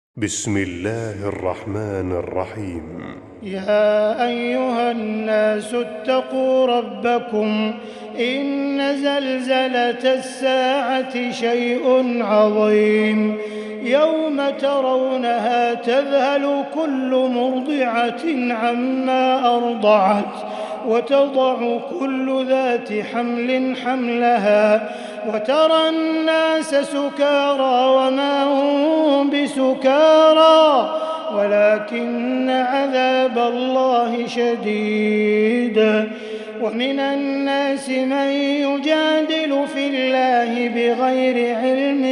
بسم الله الرحمن الرحيم. يا أيها الناس اتقوا ربكم إن زلزلة الساعة شيء عظيم يوم ترونها تذهل كل مرضعة عما أرضعت وتضع كل ذات حمل حملها وترى الناس سكارى وما هم بسكارى ولكن عذاب الله شديد. ومن الناس من يجادل في الله بغير علم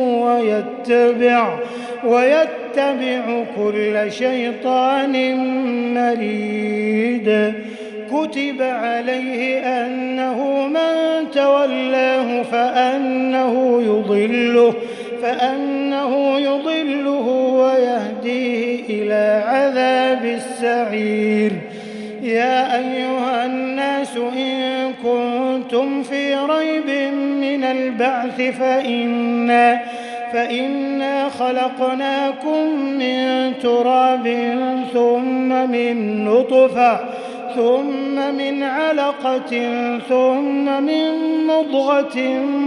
ويتبع كل شيطان مريد. كتب عليه أنه من تولاه فأنه يضله ويهديه إلى عذاب السعير. يا أيها الناس إن كنتم في ريب من البعث فإنا خلقناكم من تراب ثم من نطفة ثم من علقة ثم من مضغة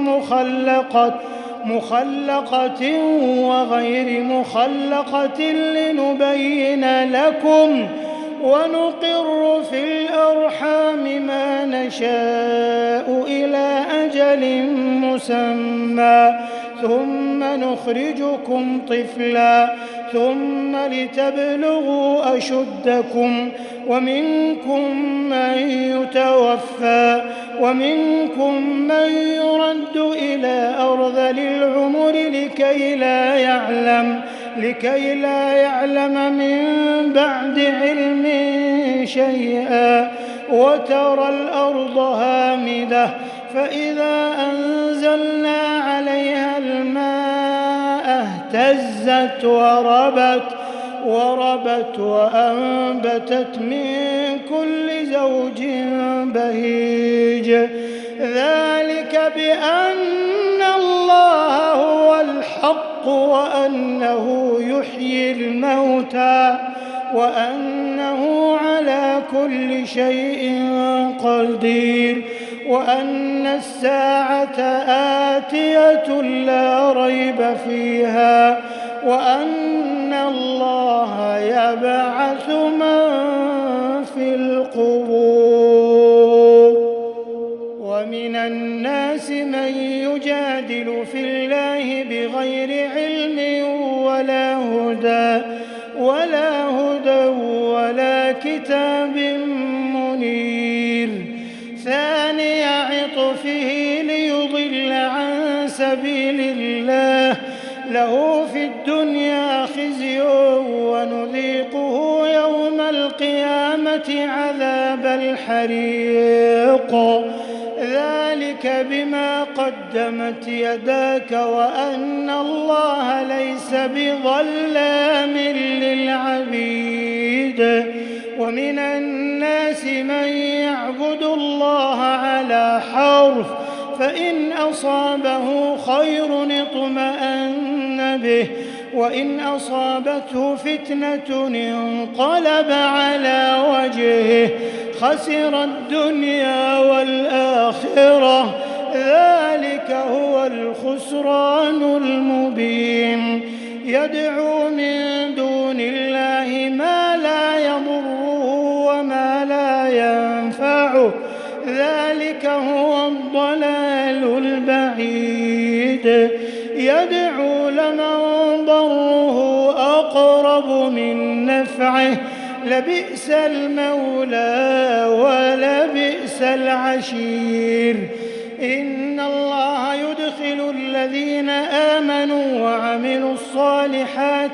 مخلقة وغير مخلقة لنبين لكم ونقر في الأرحام ما نشاء إلى أجل مسمى ثم نخرجكم طفلا ثم لتبلغوا أشدكم ومنكم من يتوفى ومنكم من يرد إلى أرذل العمر لكي لا يعلم من بعد علم شيئا. وترى الأرض هامدة فإذا أنزلنا عليها الماء اهتزت وربت وأنبتت من كل زوج بهيج. ذلك بأن الله هو الحق وأنه يحيي الموتى وأنه على كل شيء قدير وأن الساعة آتية لا ريب فيها وأن الله يبعث من في القبور. ومن الناس من يجادل في الله بغير علم ولا هدى ولا كتاب منير. ثاني عطفه ليضل عن سبيل الله له في الدنيا خزي ونذيقه يوم القيامة عذاب الحريق. ذلك بما قدمت يداك وأن الله ليس بظلام للعبيد. ومن الناس من يعبد الله على حرف فإن أصابه خير اطمأن به وإن أصابته فتنة انقلب على وجهه خسر الدنيا والآخرة. ذلك هو الخسران المبين. يدعو من دون الله ما لا يضره وما لا ينفعه ذلك هو الضلال البعيد. يدعو لمن ضره أقرب من نفعه لبئس المولى ولبئس العشير. إن الله يدخل الذين آمنوا وعملوا الصالحات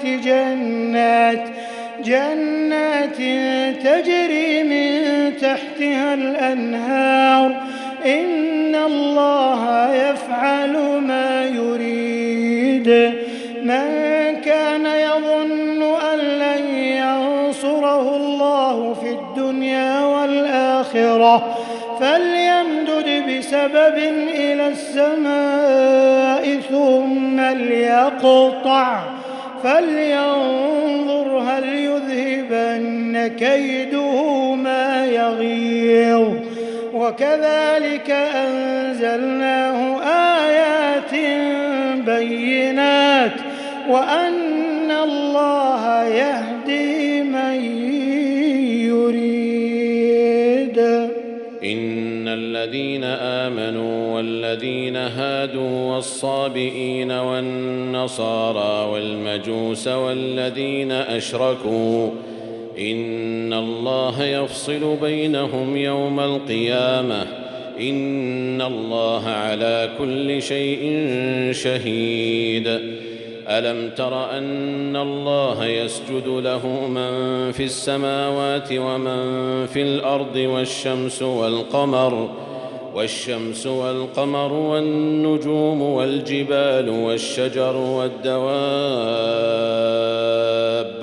جنات تجري من تحتها الأنهار. إن الله يفعل ما يريد. من كان يظن أن لن ينصره الله في الدنيا والآخرة فليمدد بسبب إلى السماء ثم فلينظر هل يذهبن كيده ما يغيظ وكذلك أنزلناه آيات بينات وأن الله يهدي من يريد. إن الذين آمنوا والذين هادوا والصابئين والنصارى والمجوس والذين أشركوا إن الله يفصل بينهم يوم القيامة إن الله على كل شيء شهيد. ألم تر أن الله يسجد له من في السماوات ومن في الأرض والشمس والقمر والنجوم والجبال والشجر والدواب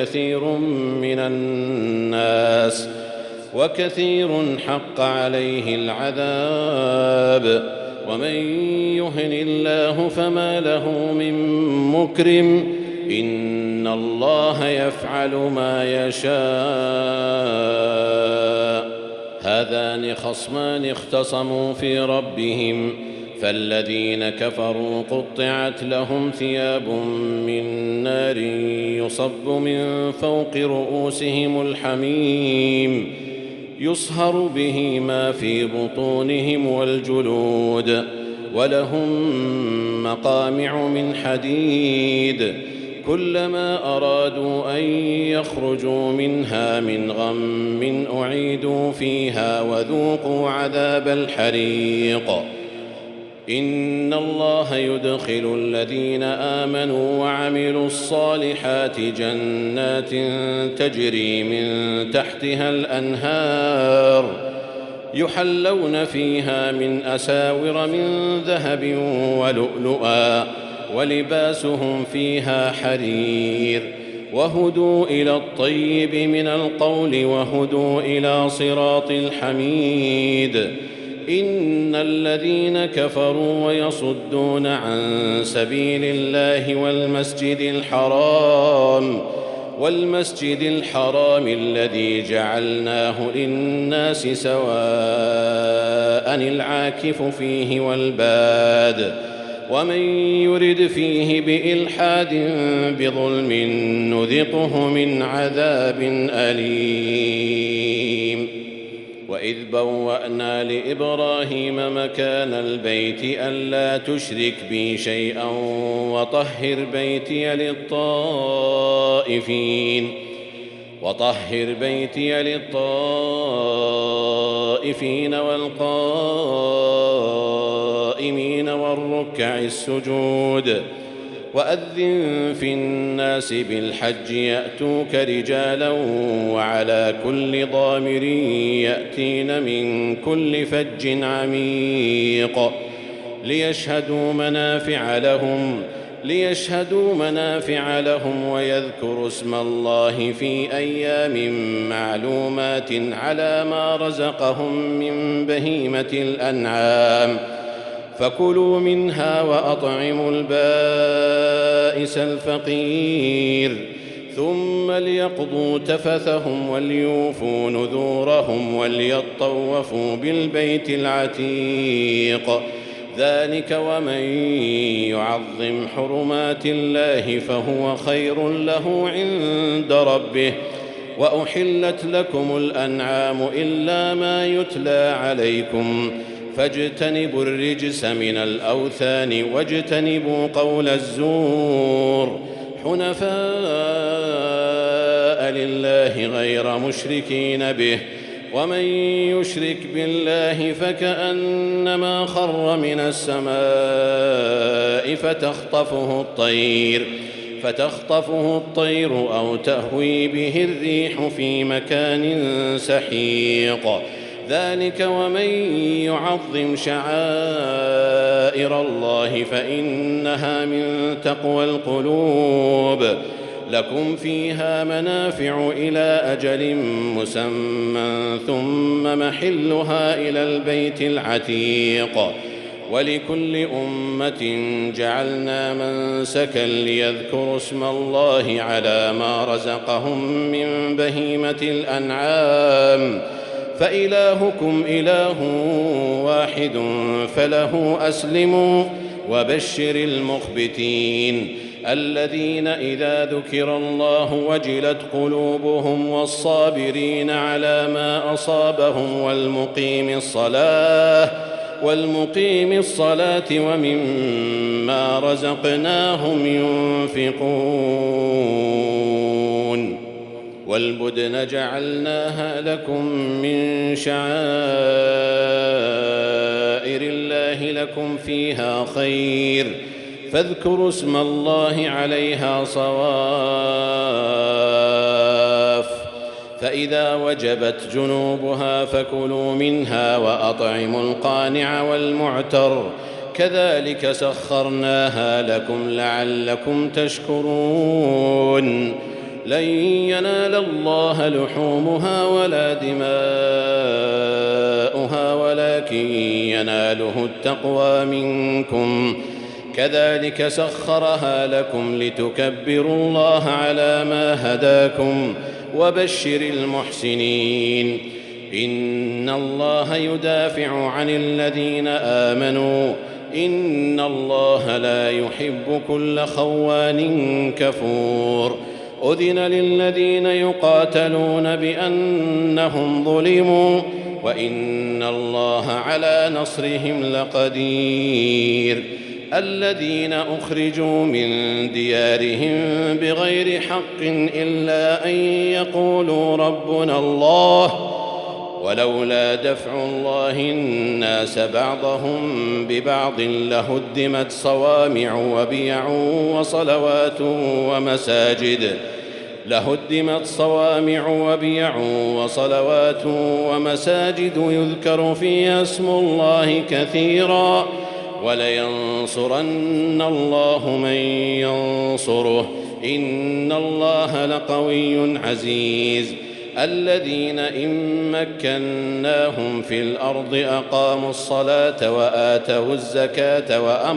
وكثير حق عليه العذاب ومن يهن الله فما له من مكرم إن الله يفعل ما يشاء. هذان خصمان اختصموا في ربهم فالذين كفروا قطعت لهم ثياب من نار يصب من فوق رؤوسهم الحميم يصهر به ما في بطونهم والجلود ولهم مقامع من حديد كلما أرادوا أن يخرجوا منها من غم أعيدوا فيها وذوقوا عذاب الحريق. إن الله يدخل الذين آمنوا وعملوا الصالحات جنات تجري من تحتها الأنهار يحلون فيها من أساور من ذهب ولؤلؤا ولباسهم فيها حرير وهدوا إلى الطيب من القول وهدوا إلى صراط الحميد. إن الذين كفروا ويصدون عن سبيل الله والمسجد الحرام الذي جعلناه للناس سواء العاكف فيه والباد ومن يرد فيه بإلحاد بظلم نذقه من عذاب أليم. وإذ بوأنا لإبراهيم مكان البيت ألا تشرك بي شيئا وطهر بيتي للطائفين والقائمين والركع السجود. وأذن في الناس بالحج يأتوك رجالا وعلى كل ضامر يأتين من كل فج عميق ليشهدوا منافع لهم ويذكروا اسم الله في أيام معلومات على ما رزقهم من بهيمة الأنعام فكلوا منها وأطعموا البائس الفقير ثم ليقضوا تفثهم وليوفوا نذورهم وليطوفوا بالبيت العتيق. ذلك ومن يعظم حرمات الله فهو خير له عند ربه. وأحلت لكم الأنعام إلا ما يتلى عليكم فاجتنبوا الرجس من الأوثان واجتنبوا قول الزور حنفاء لله غير مشركين به ومن يشرك بالله فكأنما خر من السماء فتخطفه الطير أو تهوي به الريح في مكان سحيق. ذلك ومن يعظم شعائر الله فإنها من تقوى القلوب. لكم فيها منافع إلى أجل مسمى ثم محلها إلى البيت العتيق. ولكل أمة جعلنا منسكا ليذكروا اسم الله على ما رزقهم من بهيمة الأنعام فإلهكم إله واحد فله أسلموا وبشر المخبتين الذين إذا ذكر الله وجلت قلوبهم والصابرين على ما أصابهم والمقيم الصلاة ومما رزقناهم ينفقون والبدن جعلناها لكم من شعائر الله لكم فيها خير فاذكروا اسم الله عليها صواف فإذا وجبت جنوبها فكلوا منها وأطعموا القانع والمعتر كذلك سخرناها لكم لعلكم تشكرون لن ينال الله لحومها ولا دماؤها ولكن يناله التقوى منكم كذلك سخرها لكم لتكبروا الله على ما هداكم وبشر المحسنين إن الله يدافع عن الذين آمنوا إن الله لا يحب كل خوان كفور أذن للذين يقاتلون بأنهم ظلموا وإن الله على نصرهم لقدير الذين أخرجوا من ديارهم بغير حق إلا أن يقولوا ربنا الله ولولا دفع الله الناس بعضهم ببعض لهدمت صوامع وبيع وصلوات ومساجد يذكر فيها اسم الله كثيرا ولينصرن الله من ينصره إن الله لقوي عزيز الذين إن مكناهم في الأرض أقاموا الصلاة وآتوا الزكاة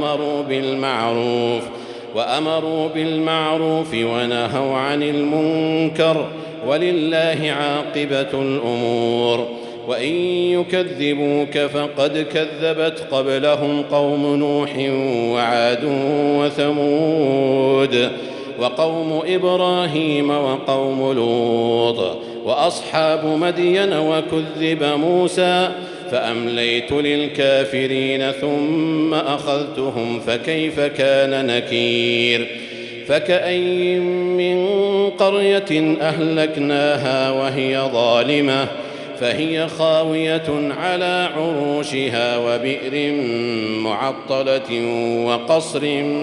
وأمروا بالمعروف ونهوا عن المنكر ولله عاقبة الأمور وإن يكذبوك فقد كذبت قبلهم قوم نوح وعاد وثمود وقوم إبراهيم وقوم لوط وأصحاب مدين وكذب موسى فأمليت للكافرين ثم أخذتهم فكيف كان نكير فكأين من قرية أهلكناها وهي ظالمة فهي خاوية على عروشها وبئر معطلة وقصر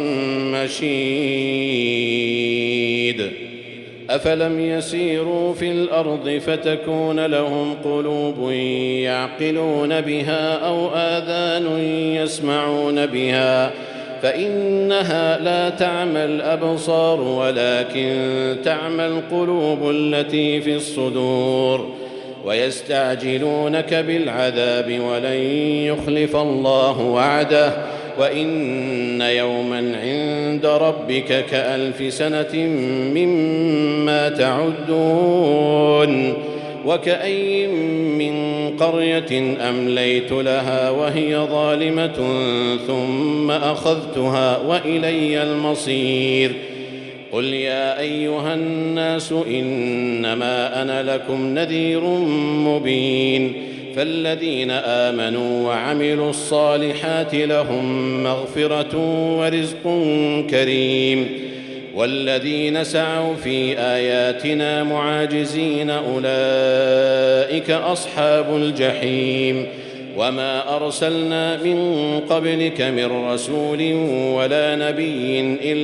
مشيد أفلم يسيروا في الأرض فتكون لهم قلوب يعقلون بها أو آذان يسمعون بها فإنها لا تعمى الأبصار ولكن تعمى القلوب التي في الصدور ويستعجلونك بالعذاب ولن يخلف الله وعده وإن يوما عند ربك كألف سنة مما تعدون وكأين من قرية أمليت لها وهي ظالمة ثم أخذتها وإلي المصير قل يا أيها الناس إنما أنا لكم نذير مبين فالذين آمنوا وعملوا الصالحات لهم مغفرة ورزق كريم والذين سعوا في آياتنا معاجزين أولئك أصحاب الجحيم وما أرسلنا من قبلك من رسول ولا نبي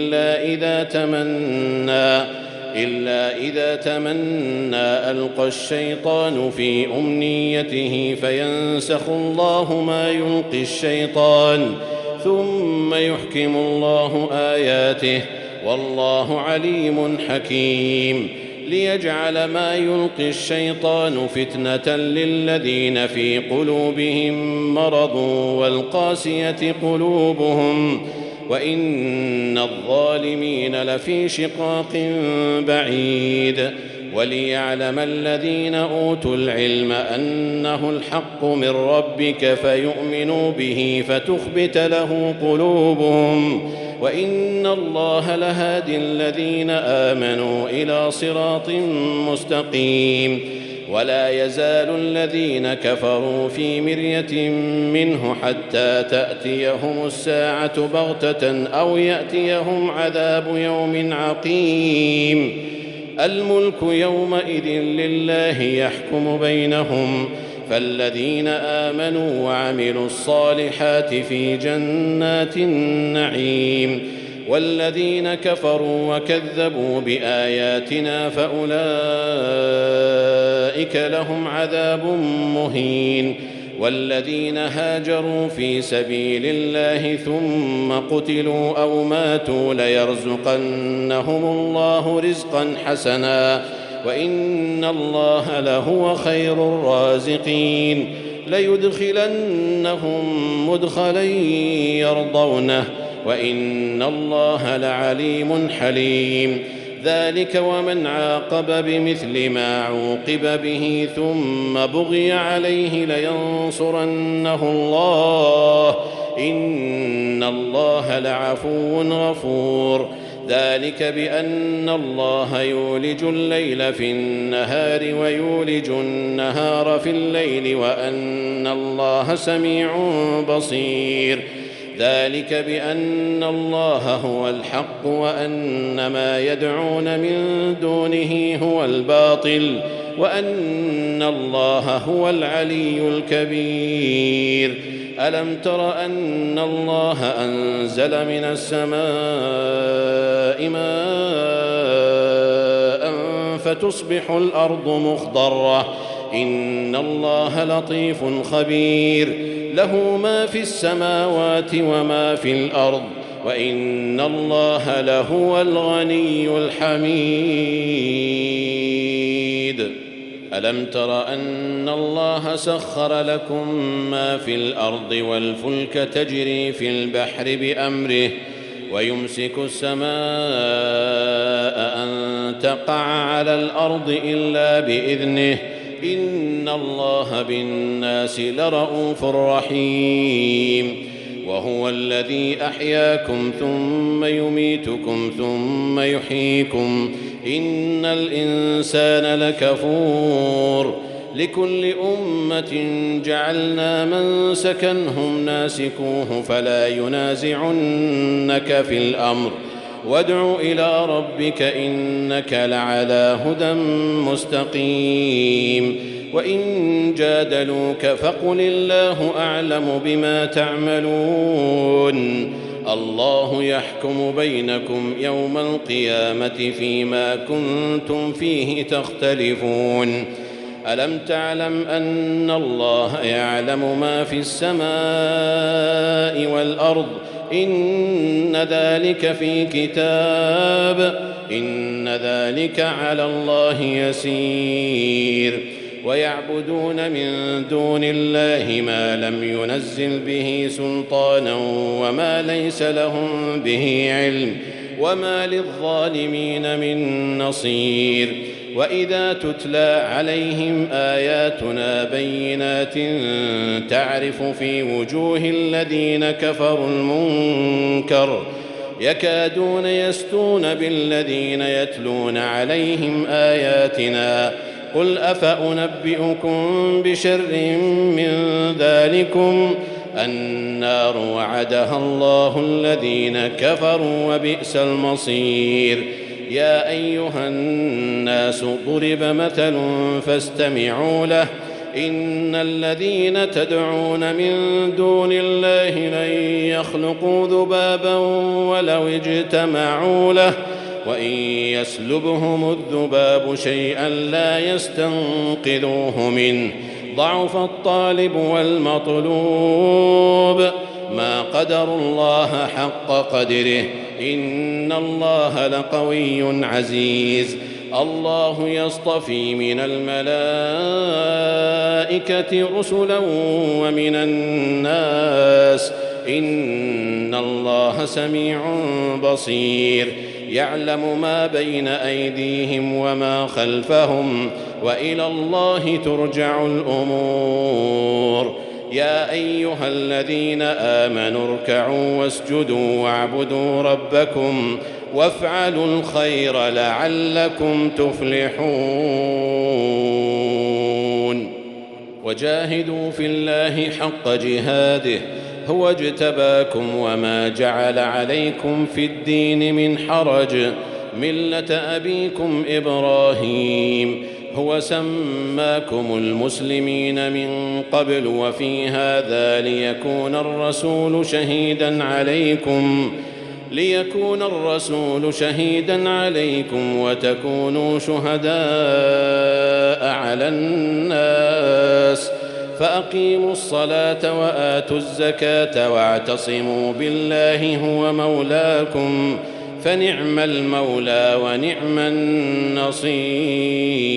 إلا إذا تمنى ألقى الشيطان في أمنيته فينسخ الله ما يلقي الشيطان ثم يحكم الله آياته والله عليم حكيم ليجعل ما يلقي الشيطان فتنة للذين في قلوبهم مرض والقاسية قلوبهم وإن الظالمين لفي شقاق بعيد. وليعلم الذين أوتوا العلم أنه الحق من ربك فيؤمنوا به فتخبت له قلوبهم وإن الله لهادي الذين آمنوا إلى صراط مستقيم. ولا يزال الذين كفروا في مرية منه حتى تأتيهم الساعة بغتة أو يأتيهم عذاب يوم عقيم. الملك يومئذ لله يحكم بينهم، فالذين آمنوا وعملوا الصالحات في جنات النعيم، والذين كفروا وكذبوا بآياتنا فأولئك لهم عذاب مهين. والذين هاجروا في سبيل الله ثم قتلوا أو ماتوا ليرزقنهم الله رزقا حسنا وإن الله لهو خير الرازقين. ليدخلنهم مدخلا يرضونه وإن الله لعليم حليم. ذلك ومن عاقب بمثل ما عوقب به ثم بغي عليه لينصرنه الله إن الله لعفو غفور. ذلك بأن الله يولج الليل في النهار ويولج النهار في الليل وأن الله سميع بصير. ذلك بأن الله هو الحق وأن ما يدعون من دونه هو الباطل وأن الله هو العلي الكبير. ألم تر أن الله أنزل من السماء ماء فتصبح الأرض مخضرة إن الله لطيف خبير. له ما في السماوات وما في الأرض وإن الله لهو الغني الحميد. ألم تر أن الله سخر لكم ما في الأرض والفلك تجري في البحر بأمره ويمسك السماء أن تقع على الأرض إلا بإذنه إن الله بالناس لرءوف رحيم. وهو الذي أحياكم ثم يميتكم ثم يحييكم إن الإنسان لكفور. لكل أمة جعلنا منسكا هم ناسكوه فلا ينازعنك في الأمر وادع إلى ربك إنك لعلى هدى مستقيم. وإن جادلوك فقل الله أعلم بما تعملون الله يحكم بينكم يوم القيامة فيما كنتم فيه تختلفون. ألم تعلم أن الله يعلم ما في السماء والأرض إن ذلك في كتاب إن ذلك على الله يسير. ويعبدون من دون الله ما لم ينزل به سلطانا وما ليس لهم به علم وما للظالمين من نصير. وإذا تتلى عليهم آياتنا بينات تعرف في وجوه الذين كفروا المنكر يكادون يسطون بالذين يتلون عليهم آياتنا قل أفأنبئكم بشر من ذلكم النار وعدها الله الذين كفروا وبئس المصير. يا أيها الناس ضرب مثل فاستمعوا له إن الذين تدعون من دون الله لن يخلقوا ذبابا ولو اجتمعوا له وإن يسلبهم الذباب شيئا لا يستنقذوه منه ضعف الطالب والمطلوب ما قدروا الله حق قدره إن الله لقوي عزيز. الله يصطفي من الملائكة رسلا ومن الناس إن الله سميع بصير يعلم ما بين أيديهم وما خلفهم وإلى الله ترجع الأمور يا أيها الذين آمنوا اركعوا واسجدوا واعبدوا ربكم وافعلوا الخير لعلكم تفلحون وجاهدوا في الله حق جهاده هو اجتباكم وما جعل عليكم في الدين من حرج ملة أبيكم إبراهيم هو سماكم المسلمين من قبل وفي هذا ليكون الرسول شهيدا عليكم وتكونوا شهداء على الناس فأقيموا الصلاة وآتوا الزكاة واعتصموا بالله هو مولاكم فنعم المولى ونعم النصير